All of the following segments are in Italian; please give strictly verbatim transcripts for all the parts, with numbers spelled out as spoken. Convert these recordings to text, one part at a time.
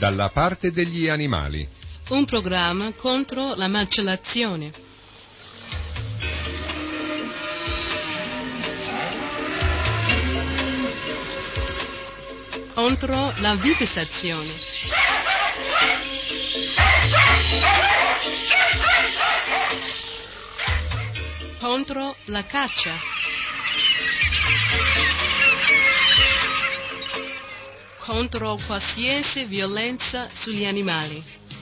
Dalla parte degli animali. Un programma contro la macellazione. Contro la vivisezione. Contro la caccia. Contro qualsiasi violenza sugli animali.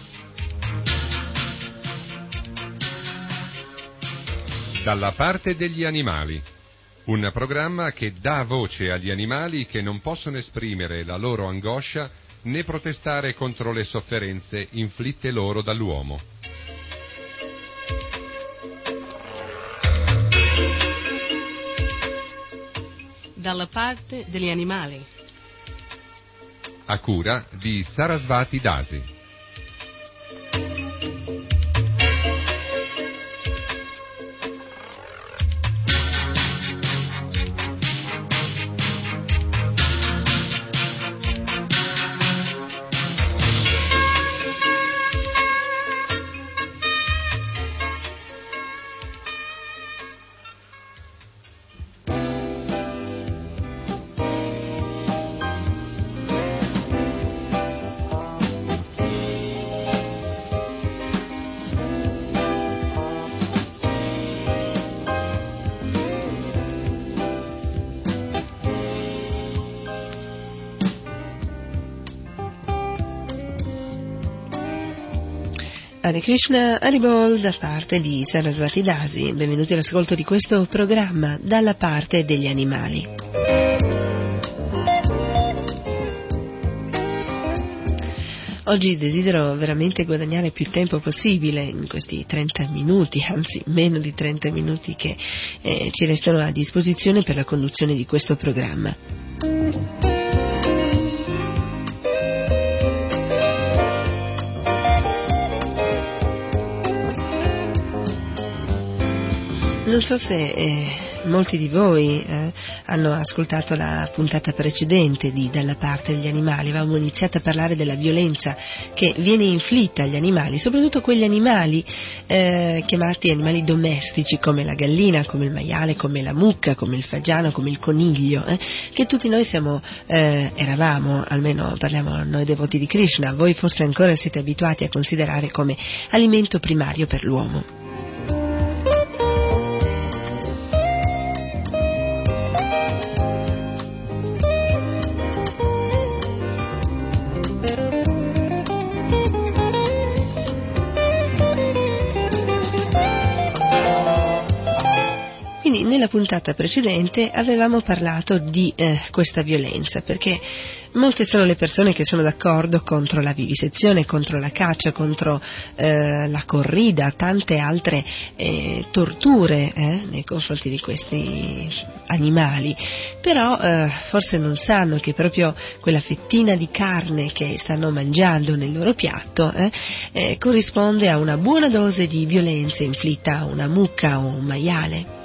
Dalla parte degli animali. Un programma che dà voce agli animali che non possono esprimere la loro angoscia né protestare contro le sofferenze inflitte loro dall'uomo. Dalla parte degli animali. A cura di Sarasvati Dasi. Hare Krishna, Haribol da parte di Sarasvati Dasi. Benvenuti all'ascolto di questo programma Dalla parte degli animali. Oggi desidero veramente guadagnare più tempo possibile in questi trenta minuti, anzi meno di trenta minuti che eh, ci restano a disposizione per la conduzione di questo programma. Non so se eh, molti di voi eh, hanno ascoltato la puntata precedente di Dalla parte degli animali. Avevamo iniziato a parlare della violenza che viene inflitta agli animali, soprattutto quegli animali eh, chiamati animali domestici come la gallina, come il maiale, come la mucca, come il fagiano, come il coniglio, eh, che tutti noi siamo, eh, eravamo, almeno parliamo noi devoti di Krishna, voi forse ancora siete abituati a considerare come alimento primario per l'uomo. Nella puntata precedente avevamo parlato di eh, questa violenza, perché molte sono le persone che sono d'accordo contro la vivisezione, contro la caccia, contro eh, la corrida, tante altre eh, torture eh, nei confronti di questi animali, però eh, forse non sanno che proprio quella fettina di carne che stanno mangiando nel loro piatto eh, eh, corrisponde a una buona dose di violenza inflitta a una mucca o un maiale.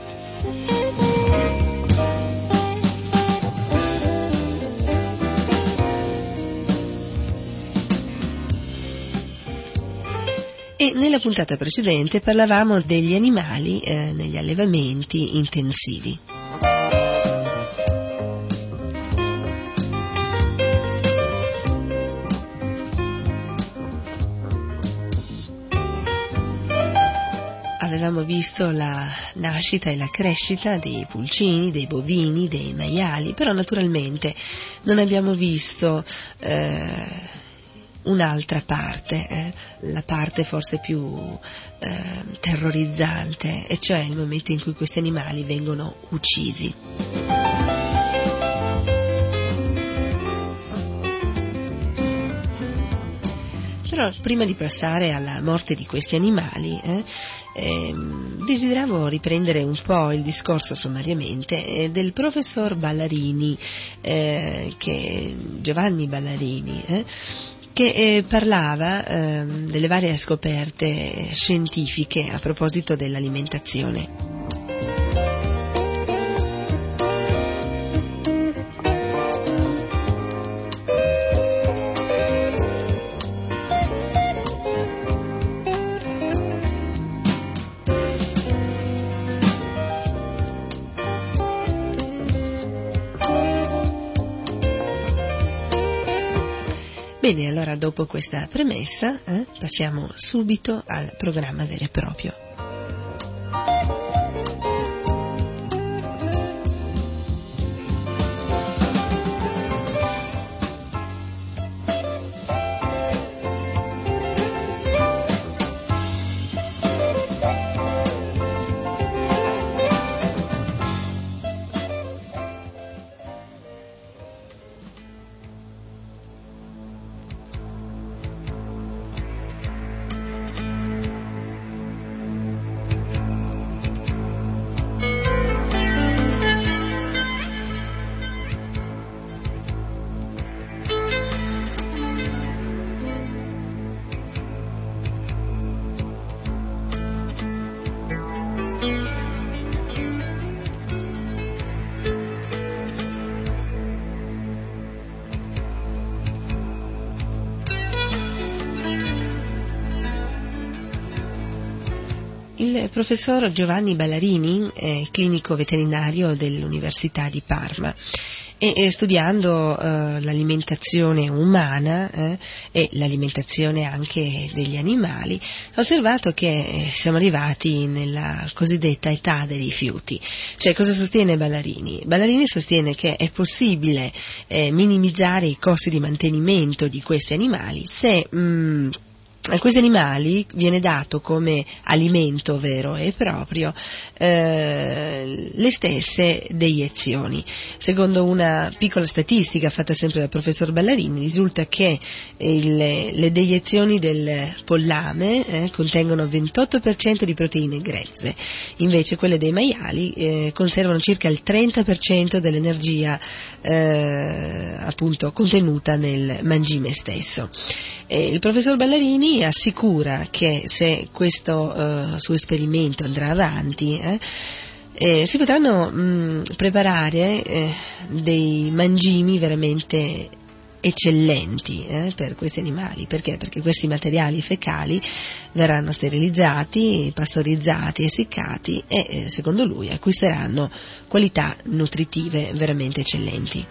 E nella puntata precedente parlavamo degli animali eh, negli allevamenti intensivi. Avevamo visto la nascita e la crescita dei pulcini, dei bovini, dei maiali, però naturalmente non abbiamo visto eh, un'altra parte, eh, la parte forse più eh, terrorizzante, e cioè il momento in cui questi animali vengono uccisi. Però prima di passare alla morte di questi animali eh, eh, desideravo riprendere un po' il discorso sommariamente eh, del professor Ballarini, eh, che, Giovanni Ballarini, eh, che eh, parlava eh, delle varie scoperte scientifiche a proposito dell'alimentazione. Bene, allora dopo questa premessa eh, passiamo subito al programma vero e proprio. Il professor Giovanni Ballarini è clinico veterinario dell'Università di Parma e, e studiando eh, l'alimentazione umana eh, e l'alimentazione anche degli animali ha osservato che siamo arrivati nella cosiddetta età dei rifiuti. Cioè, cosa sostiene Ballarini? Ballarini sostiene che è possibile eh, minimizzare i costi di mantenimento di questi animali se mh, a questi animali viene dato come alimento vero e proprio eh, le stesse deiezioni. Secondo una piccola statistica fatta sempre dal professor Ballarini, risulta che il, le deiezioni del pollame eh, contengono ventotto per cento di proteine grezze, invece quelle dei maiali eh, conservano circa il trenta per cento dell'energia eh, appunto contenuta nel mangime stesso. E il professor Ballarini assicura che se questo uh, suo esperimento andrà avanti eh, eh, si potranno mh, preparare eh, dei mangimi veramente eccellenti eh, per questi animali. Perché? Perché questi materiali fecali verranno sterilizzati, pastorizzati, essiccati e eh, secondo lui acquisteranno qualità nutritive veramente eccellenti.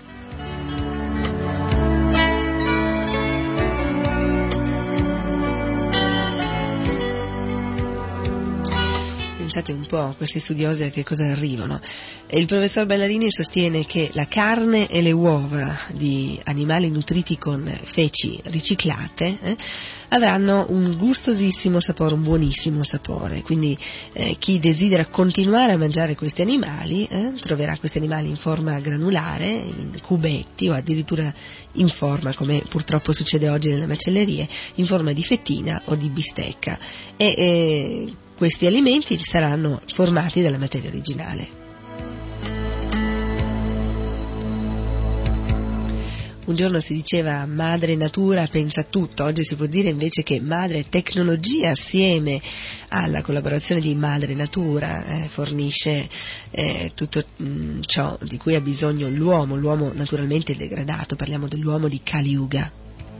Pensate un po' a questi studiosi a che cosa arrivano. Il professor Ballarini sostiene che la carne e le uova di animali nutriti con feci riciclate eh, avranno un gustosissimo sapore, un buonissimo sapore, quindi eh, chi desidera continuare a mangiare questi animali eh, troverà questi animali in forma granulare, in cubetti o addirittura in forma, come purtroppo succede oggi nelle macellerie, in forma di fettina o di bistecca e eh, questi alimenti saranno formati dalla materia originale. Un giorno si diceva madre natura pensa tutto, oggi si può dire invece che madre tecnologia assieme alla collaborazione di madre natura eh, fornisce eh, tutto mh, ciò di cui ha bisogno l'uomo, l'uomo naturalmente degradato, parliamo dell'uomo di Kali Yuga,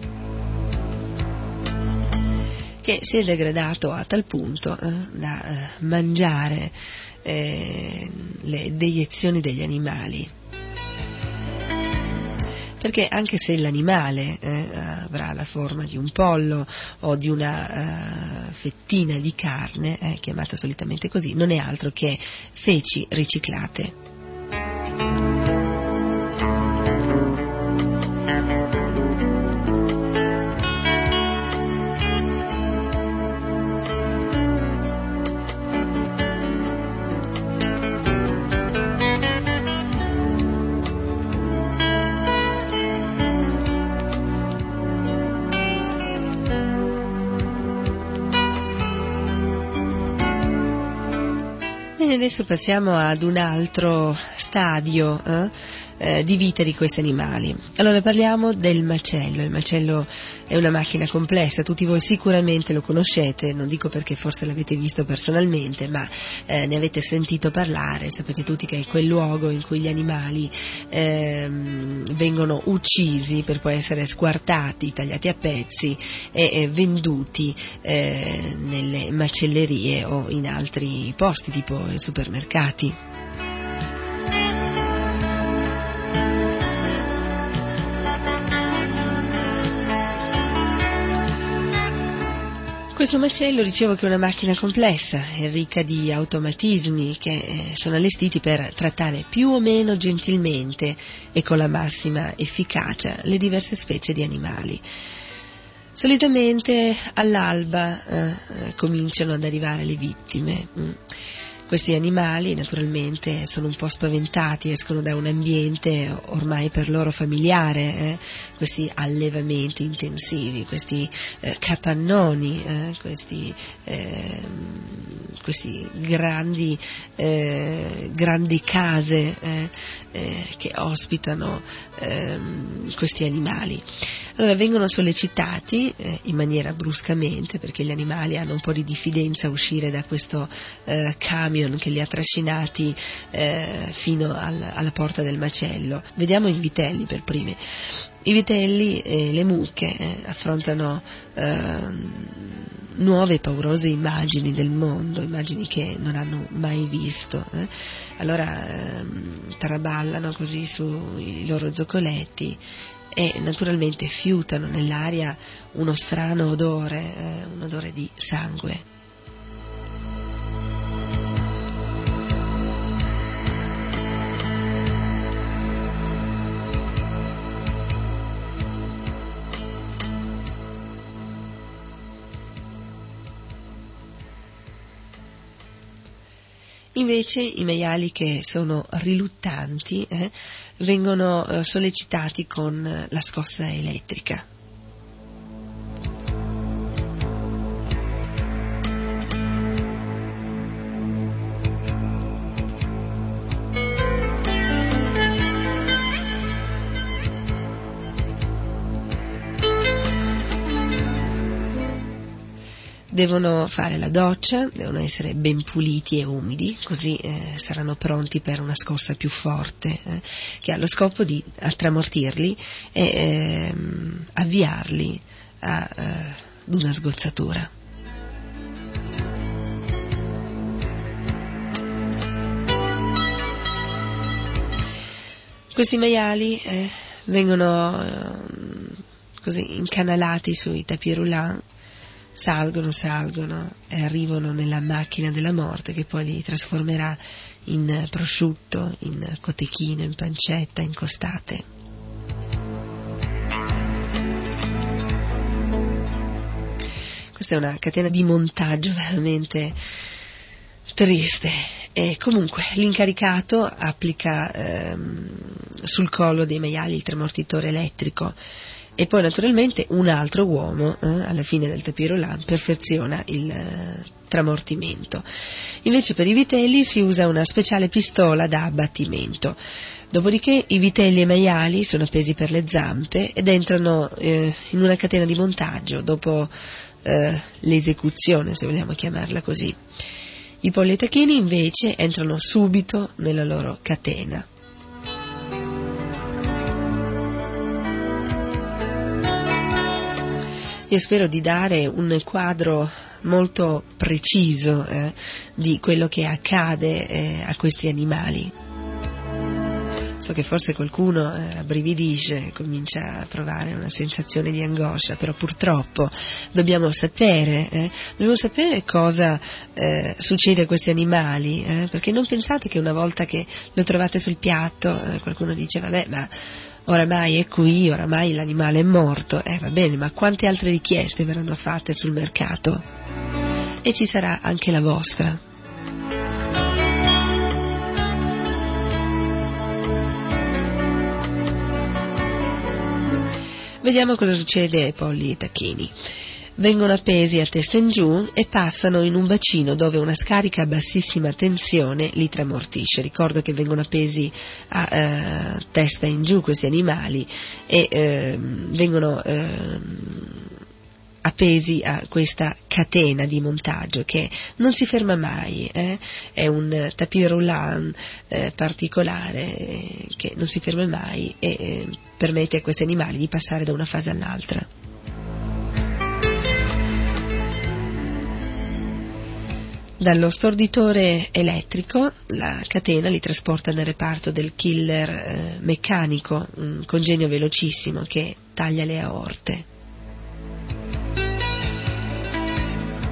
che si è degradato a tal punto eh, da eh, mangiare eh, le deiezioni degli animali. Perché anche se l'animale eh, avrà la forma di un pollo o di una uh, fettina di carne, eh, chiamata solitamente così, non è altro che feci riciclate. Adesso passiamo ad un altro stadio eh, eh, di vita di questi animali. Allora parliamo del macello. Il macello è una macchina complessa, tutti voi sicuramente lo conoscete, non dico perché forse l'avete visto personalmente, ma eh, ne avete sentito parlare, sapete tutti che è quel luogo in cui gli animali eh, vengono uccisi per poi essere squartati, tagliati a pezzi e, e venduti eh, nelle macellerie o in altri posti tipo i supermercati. questo macello dicevo che è una macchina complessa e ricca di automatismi che eh, sono allestiti per trattare più o meno gentilmente e con la massima efficacia le diverse specie di animali. Solitamente all'alba eh, cominciano ad arrivare le vittime. Mm. Questi animali naturalmente sono un po' spaventati, escono da un ambiente ormai per loro familiare, eh, questi allevamenti intensivi, questi eh, capannoni, eh, questi, eh, questi grandi, eh, grandi case eh, eh, che ospitano eh, questi animali. Allora vengono sollecitati eh, in maniera bruscamente, perché gli animali hanno un po' di diffidenza a uscire da questo eh, camion che li ha trascinati eh, fino al, alla porta del macello. Vediamo i vitelli per primi. I vitelli e le mucche eh, affrontano eh, nuove e paurose immagini del mondo, immagini che non hanno mai visto. Eh. Allora eh, traballano così sui loro zoccoletti e naturalmente fiutano nell'aria uno strano odore, eh, un odore di sangue. Invece i maiali che sono riluttanti eh, vengono eh, sollecitati con la scossa elettrica. Devono fare la doccia, devono essere ben puliti e umidi, così eh, saranno pronti per una scossa più forte, eh, che ha lo scopo di tramortirli e eh, avviarli a, eh, ad una sgozzatura. Questi maiali eh, vengono eh, così incanalati sui tapis roulant. Salgono, salgono e arrivano nella macchina della morte che poi li trasformerà in prosciutto, in cotechino, in pancetta, in costate. Questa è una catena di montaggio veramente triste. E comunque l'incaricato applica ehm, sul collo dei maiali il tremortitore elettrico. E poi naturalmente un altro uomo, eh, alla fine del tapis roulant, perfeziona il eh, tramortimento. Invece per i vitelli si usa una speciale pistola da abbattimento. Dopodiché i vitelli e i maiali sono appesi per le zampe ed entrano eh, in una catena di montaggio dopo eh, l'esecuzione, se vogliamo chiamarla così. I polli e i tacchini invece entrano subito nella loro catena. Io spero di dare un quadro molto preciso eh, di quello che accade eh, a questi animali. So che forse qualcuno eh, abbrividisce, comincia a provare una sensazione di angoscia, però purtroppo dobbiamo sapere, eh, dobbiamo sapere cosa eh, succede a questi animali, eh, perché non pensate che una volta che lo trovate sul piatto eh, qualcuno dice vabbè ma oramai è qui, oramai l'animale è morto, eh va bene, ma quante altre richieste verranno fatte sul mercato? E ci sarà anche la vostra. Vediamo cosa succede ai polli e ai tacchini. Vengono appesi a testa in giù e passano in un bacino dove una scarica a bassissima tensione li tramortisce. Ricordo che vengono appesi a eh, testa in giù questi animali e eh, vengono eh, appesi a questa catena di montaggio che non si ferma mai, eh? È un tapis roulant eh, particolare eh, che non si ferma mai e eh, permette a questi animali di passare da una fase all'altra. Dallo storditore elettrico la catena li trasporta nel reparto del killer eh, meccanico, un congegno velocissimo che taglia le aorte.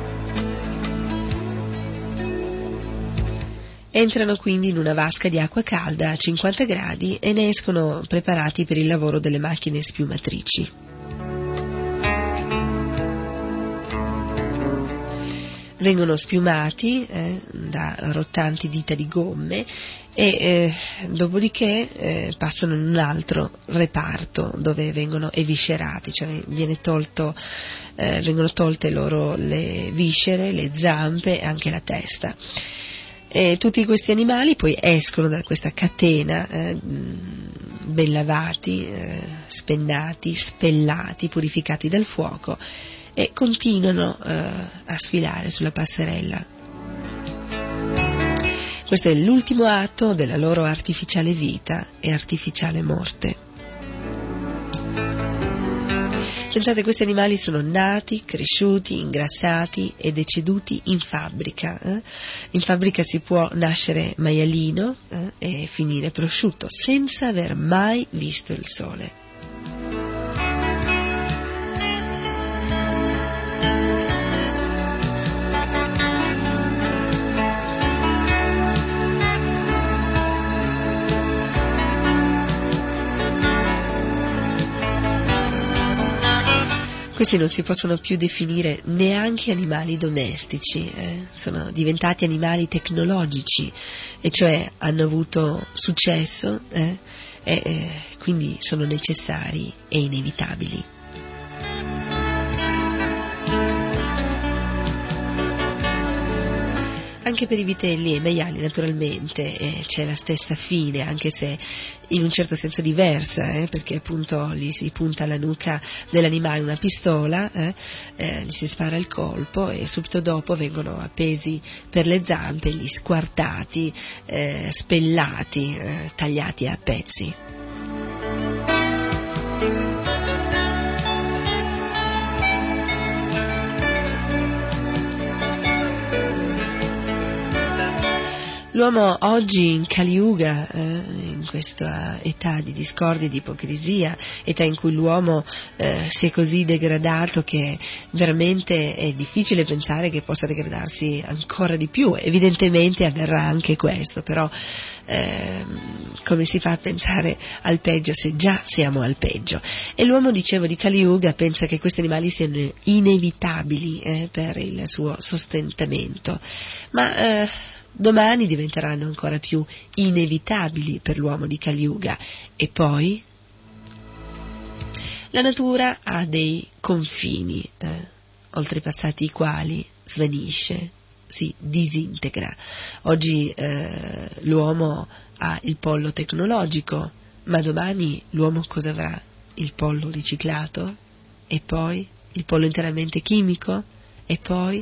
Entrano quindi in una vasca di acqua calda a cinquanta gradi e ne escono preparati per il lavoro delle macchine spiumatrici. Vengono spiumati eh, da rottanti dita di gomme e eh, dopodiché eh, passano in un altro reparto dove vengono eviscerati, cioè viene tolto, eh, vengono tolte loro le viscere, le zampe e anche la testa. E tutti questi animali poi escono da questa catena eh, ben lavati, eh, spennati, spellati, purificati dal fuoco e continuano eh, a sfilare sulla passerella. Questo è l'ultimo atto della loro artificiale vita e artificiale morte. Pensate, questi animali sono nati, cresciuti, ingrassati e deceduti in fabbrica. Eh? In fabbrica si può nascere maialino eh, e finire prosciutto senza aver mai visto il sole. Questi non si possono più definire neanche animali domestici, eh? Sono diventati animali tecnologici, e cioè hanno avuto successo eh? e eh, quindi sono necessari e inevitabili. Anche per i vitelli e i maiali naturalmente eh, c'è la stessa fine, anche se in un certo senso diversa, eh, perché appunto lì si punta alla nuca dell'animale una pistola, eh, eh, gli si spara il colpo e subito dopo vengono appesi per le zampe, gli squartati, eh, spellati, eh, tagliati a pezzi. L'uomo oggi in Kali Yuga, eh, in questa età di discordia e di ipocrisia, età in cui l'uomo eh, si è così degradato che veramente è difficile pensare che possa degradarsi ancora di più. Evidentemente avverrà anche questo, però eh, come si fa a pensare al peggio se già siamo al peggio? E l'uomo, dicevo, di Kali Yuga pensa che questi animali siano inevitabili eh, per il suo sostentamento, ma eh, domani diventeranno ancora più inevitabili per l'uomo di Kali Yuga. E poi la natura ha dei confini, eh, oltrepassati i quali svanisce, si disintegra. Oggi eh, l'uomo ha il pollo tecnologico, ma domani l'uomo cosa avrà? Il pollo riciclato? E poi il pollo interamente chimico? E poi?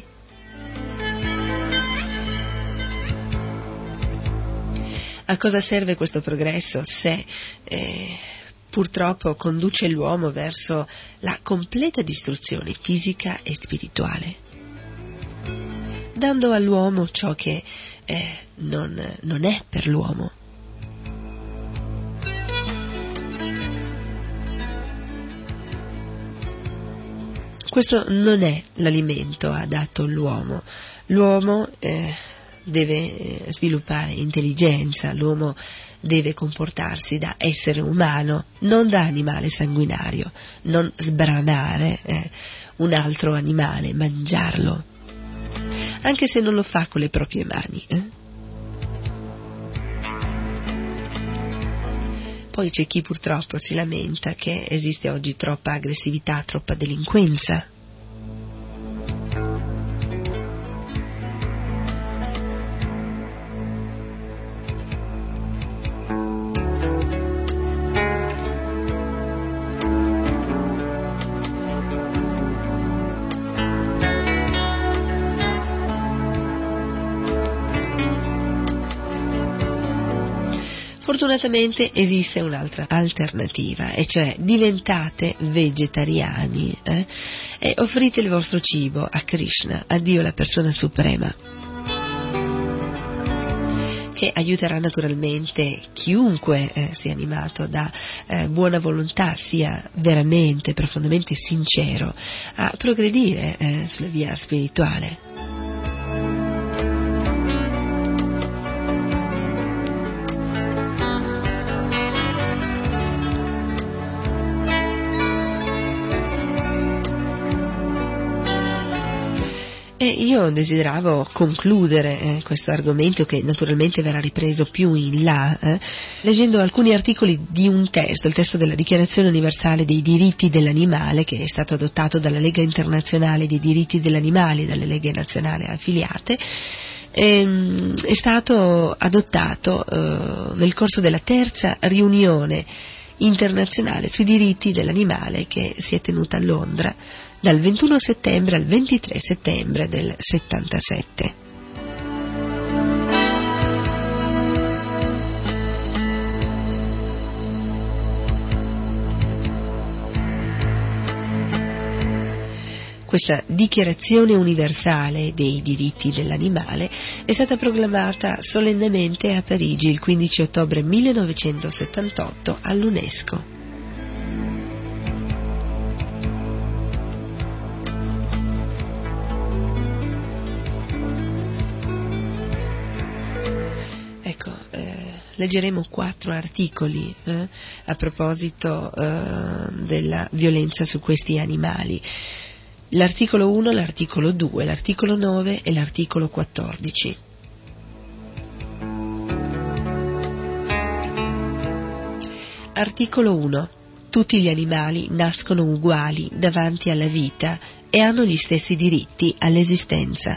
A cosa serve questo progresso se eh, purtroppo conduce l'uomo verso la completa distruzione fisica e spirituale, dando all'uomo ciò che eh, non, non è per l'uomo? Questo non è l'alimento adatto all'uomo. L'uomo eh, deve sviluppare intelligenza, l'uomo deve comportarsi da essere umano, non da animale sanguinario, non sbranare eh, un altro animale, mangiarlo, anche se non lo fa con le proprie mani. Eh? Poi c'è chi purtroppo si lamenta che esiste oggi troppa aggressività, troppa delinquenza. Fortunatamente esiste un'altra alternativa, e cioè diventate vegetariani eh, e offrite il vostro cibo a Krishna, a Dio, la persona suprema, che aiuterà naturalmente chiunque eh, sia animato da eh, buona volontà, sia veramente, profondamente sincero a progredire eh, sulla via spirituale. E io desideravo concludere eh, questo argomento, che naturalmente verrà ripreso più in là, eh, leggendo alcuni articoli di un testo, il testo della Dichiarazione Universale dei Diritti dell'Animale, che è stato adottato dalla Lega Internazionale dei Diritti dell'Animale e dalle leghe nazionali affiliate. Ehm, è stato adottato eh, nel corso della terza riunione internazionale sui diritti dell'animale, che si è tenuta a Londra dal ventuno settembre al ventitré settembre del settantasette. Questa Dichiarazione Universale dei Diritti dell'Animale è stata proclamata solennemente a Parigi il quindici ottobre millenovecentosettantotto all'UNESCO. Ecco, eh, leggeremo quattro articoli eh, a proposito eh, della violenza su questi animali. L'articolo uno, l'articolo due, l'articolo nove e l'articolo quattordici. Articolo uno. Tutti gli animali nascono uguali davanti alla vita e hanno gli stessi diritti all'esistenza.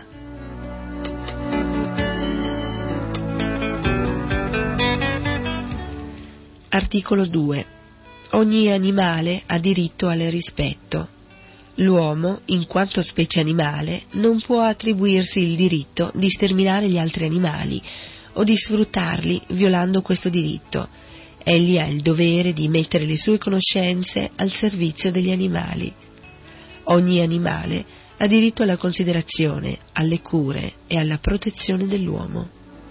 Articolo due. Ogni animale ha diritto al rispetto. L'uomo, in quanto specie animale, non può attribuirsi il diritto di sterminare gli altri animali o di sfruttarli violando questo diritto. Egli ha il dovere di mettere le sue conoscenze al servizio degli animali. Ogni animale ha diritto alla considerazione, alle cure e alla protezione dell'uomo.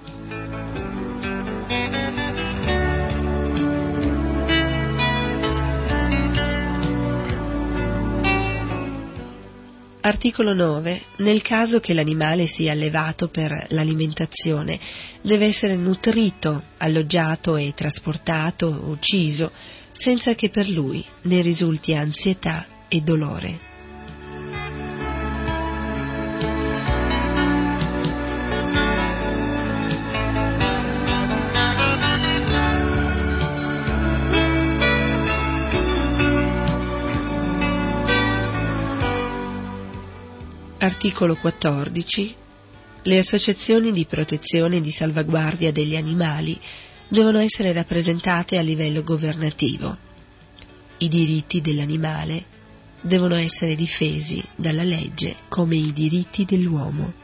Articolo nove. Nel caso che l'animale sia allevato per l'alimentazione, deve essere nutrito, alloggiato e trasportato o ucciso, senza che per lui ne risulti ansietà e dolore. Articolo quattordici. Le associazioni di protezione e di salvaguardia degli animali devono essere rappresentate a livello governativo. I diritti dell'animale devono essere difesi dalla legge come i diritti dell'uomo.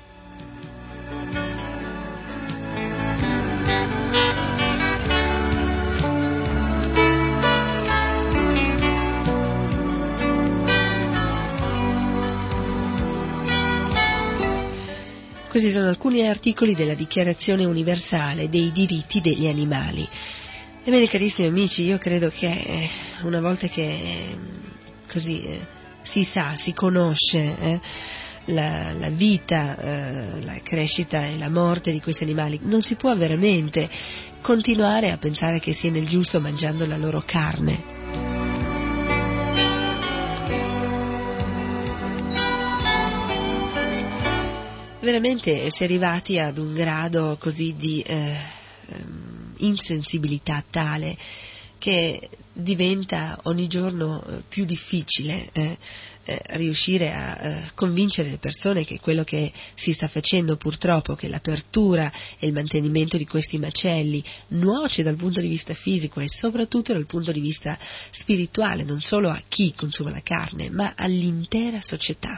Questi sono alcuni articoli della Dichiarazione Universale dei Diritti degli Animali. Ebbene, carissimi amici, io credo che eh, una volta che eh, così eh, si sa, si conosce eh, la, la vita, eh, la crescita e la morte di questi animali, non si può veramente continuare a pensare che sia nel giusto mangiando la loro carne. Veramente si è arrivati ad un grado così di eh, insensibilità tale che diventa ogni giorno più difficile eh, eh, riuscire a eh, convincere le persone che quello che si sta facendo purtroppo, che l'apertura e il mantenimento di questi macelli nuoce dal punto di vista fisico e soprattutto dal punto di vista spirituale, non solo a chi consuma la carne, ma all'intera società.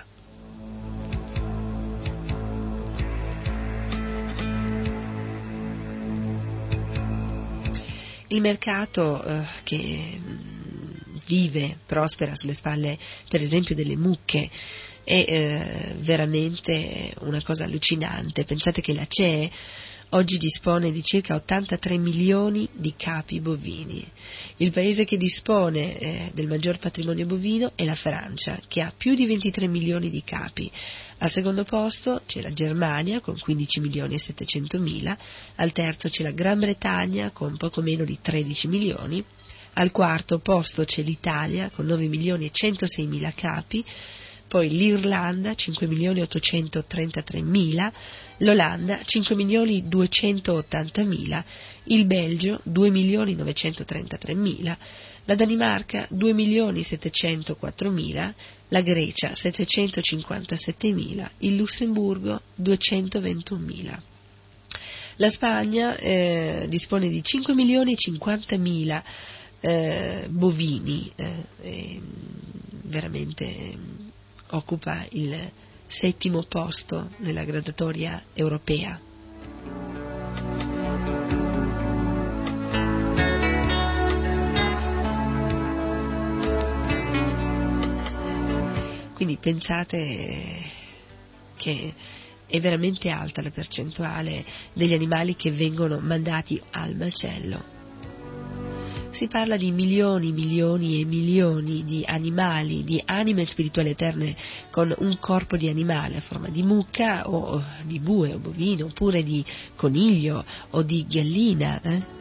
Il mercato eh, che vive, prospera sulle spalle per esempio delle mucche è eh, veramente una cosa allucinante. Pensate che la C E E oggi dispone di circa ottantatré milioni di capi bovini. Il paese che dispone eh, del maggior patrimonio bovino è la Francia, che ha più di ventitré milioni di capi. Al secondo posto c'è la Germania con quindici milioni e settecentomila, al terzo c'è la Gran Bretagna con poco meno di tredici milioni, al quarto posto c'è l'Italia con nove milioni e centoseimila capi, poi l'Irlanda cinque milioni ottocentotrentatremila, l'Olanda cinque milioni duecentottantamila, il Belgio due milioni novecentotrentatremila, la Danimarca due milioni settecentoquattromila, la Grecia settecentocinquantasettemila, il Lussemburgo duecentoventunomila. La Spagna eh, dispone di cinque milioni cinquantamila eh, bovini, eh, e veramente eh, occupa il settimo posto nella graduatoria europea. Quindi pensate che è veramente alta la percentuale degli animali che vengono mandati al macello. Si parla di milioni, milioni e milioni di animali, di anime spirituali eterne con un corpo di animale a forma di mucca o di bue o bovino, oppure di coniglio o di gallina. Eh?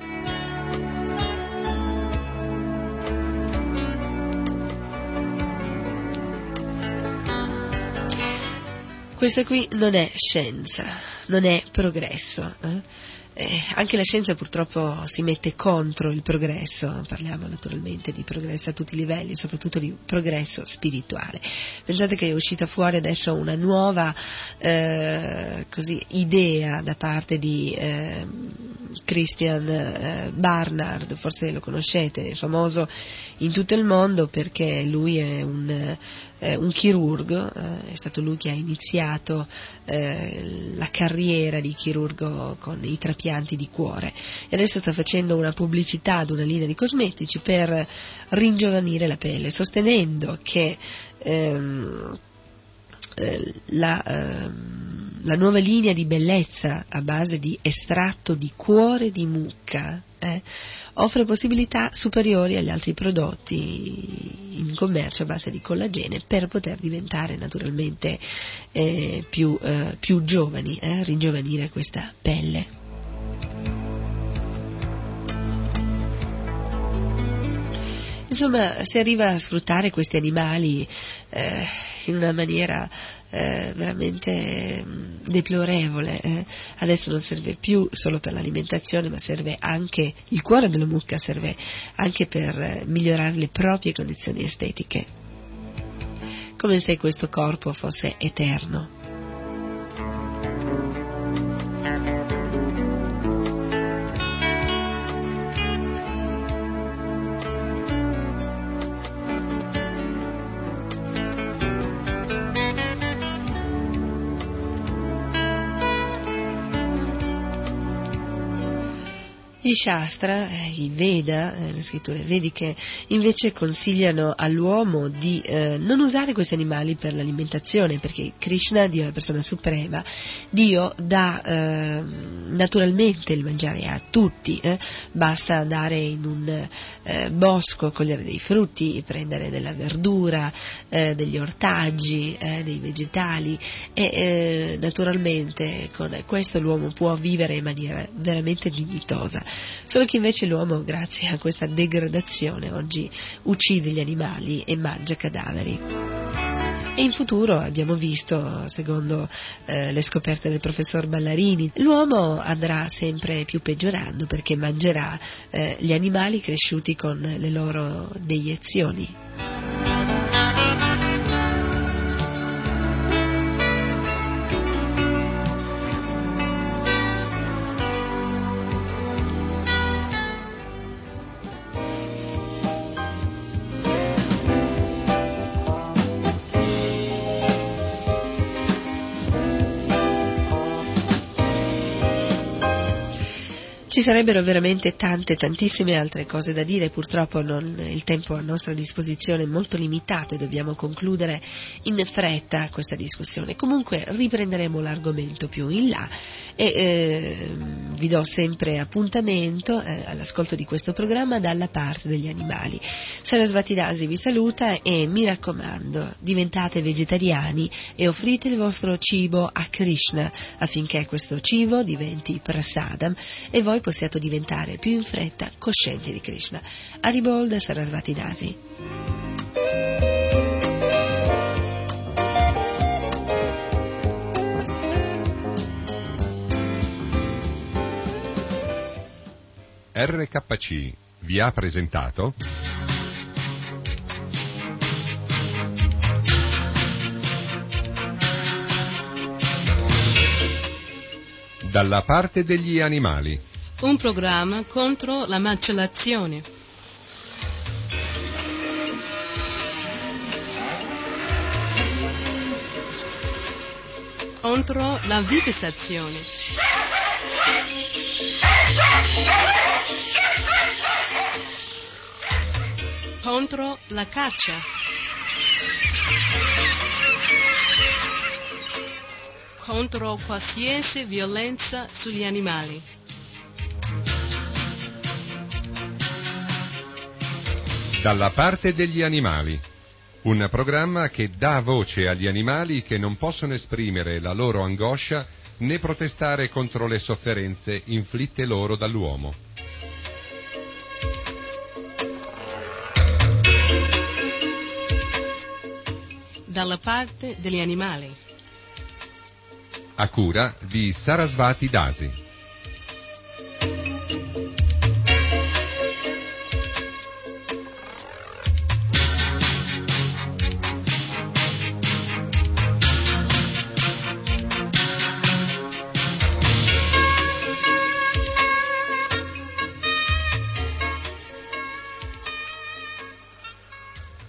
Questa qui non è scienza, non è progresso. Eh? Eh, anche la scienza purtroppo si mette contro il progresso, parliamo naturalmente di progresso a tutti i livelli, soprattutto di progresso spirituale. Pensate che è uscita fuori adesso una nuova eh, così, idea da parte di eh, Christian eh, Barnard, forse lo conoscete, è famoso in tutto il mondo perché lui è un, eh, un chirurgo, eh, è stato lui che ha iniziato eh, la carriera di chirurgo con i trapianti di cuore e adesso sta facendo una pubblicità ad una linea di cosmetici per ringiovanire la pelle, sostenendo che ehm, eh, la, ehm, la nuova linea di bellezza a base di estratto di cuore di mucca eh, offre possibilità superiori agli altri prodotti in commercio a base di collagene per poter diventare naturalmente eh, più, eh, più giovani, eh, ringiovanire questa pelle. Insomma, si arriva a sfruttare questi animali eh, in una maniera eh, veramente deplorevole. Eh. Adesso non serve più solo per l'alimentazione, ma serve anche, il cuore della mucca serve anche per migliorare le proprie condizioni estetiche, come se questo corpo fosse eterno. Gli Shastra, i Veda, le scritture vediche, invece consigliano all'uomo di eh, non usare questi animali per l'alimentazione, perché Krishna, Dio è la persona suprema, Dio dà eh, naturalmente il mangiare a tutti, eh? Basta andare in un eh, bosco, cogliere dei frutti, prendere della verdura, eh, degli ortaggi, eh, dei vegetali e eh, naturalmente con questo l'uomo può vivere in maniera veramente dignitosa. Solo che invece l'uomo, grazie a questa degradazione, oggi uccide gli animali e mangia cadaveri. E in futuro, abbiamo visto, secondo eh, le scoperte del professor Ballarini, l'uomo andrà sempre più peggiorando perché mangerà eh, gli animali cresciuti con le loro deiezioni. Ci sarebbero veramente tante, tantissime altre cose da dire, purtroppo non, il tempo a nostra disposizione è molto limitato e dobbiamo concludere in fretta questa discussione. Comunque riprenderemo l'argomento più in là e eh, vi do sempre appuntamento eh, all'ascolto di questo programma dalla parte degli animali. Sarasvati Dasi vi saluta e mi raccomando, diventate vegetariani e offrite il vostro cibo a Krishna affinché questo cibo diventi prasadam e voi possiate diventare più in fretta coscienti di Krishna. Haribol da Sarasvati Dasi. R K C vi ha presentato Dalla parte degli animali, un programma contro la macellazione. Contro la vivisezione. Contro la caccia. Contro qualsiasi violenza sugli animali. Dalla parte degli animali, un programma che dà voce agli animali che non possono esprimere la loro angoscia né protestare contro le sofferenze inflitte loro dall'uomo. Dalla parte degli animali. A cura di Sarasvati Dasi.